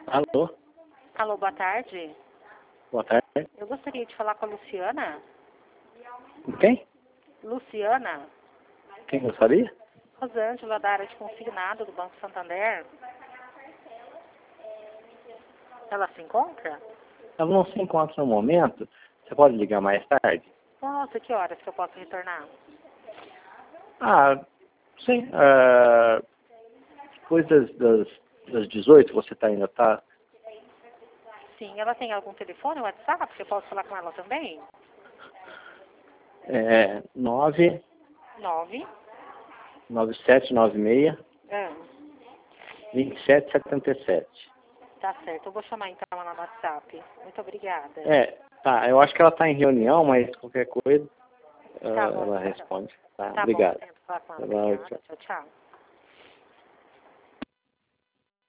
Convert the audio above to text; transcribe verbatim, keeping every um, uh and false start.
Alô? Alô, boa tarde. Boa tarde. Eu gostaria de falar com a Luciana. Com quem? Luciana. Quem gostaria? Rosângela, da área de consignado do Banco Santander. Ela se encontra? Ela não se encontra no momento. Você pode ligar mais tarde? Nossa, que horas que eu posso retornar? Ah, sim. ah, depois das, das, das dezoito você tá ainda, tá? Sim, ela tem algum telefone, WhatsApp, que eu posso falar com ela também? É nove Nove. nove sete nove seis Ah, dois sete sete sete. tá certo, eu vou chamar então ela no WhatsApp. Muito obrigada. É, tá. Eu acho que ela tá em reunião, mas qualquer coisa ah, Tá bom, ela então. responde. Tá, Tá bom, obrigado. eu tento falar com ela. Vai, Obrigada. tchau. Tchau, tchau.